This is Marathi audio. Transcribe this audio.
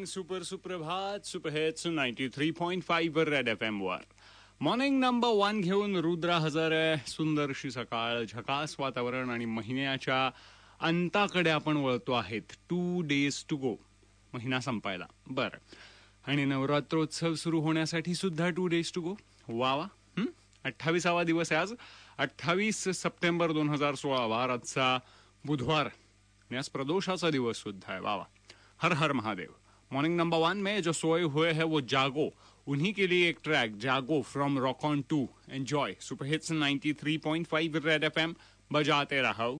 सुप्रभात सुपरहिट्स 93.5 वर रेड FM वर मॉर्निंग नंबर 1 घेऊन रुद्रा हजर आहे. सुंदरशी सकाळ, झकास वातावरण आणि महिन्याच्या अंताकडे आपण वळतो आहेत. 2 days टू गो, महिना संपायला. बरं, आणि नवरात्रोत्सव सुरू होण्यासाठी सुद्धा 2 days टू गो. वा 28वा दिवस आहे आज. 28 सप्टेंबर 2016 वार आजचा बुधवार आणि आज प्रदोषाचा दिवस सुद्धा है. वाह, हर हर महादेव. मॉर्निंग नंबर 1 में जो सोए हुए हैं वो जागो, उन्हीं के लिए एक ट्रैक जागो from Rock On 2. Enjoy. Super hits 93.5 Red FM, बजाते रहो.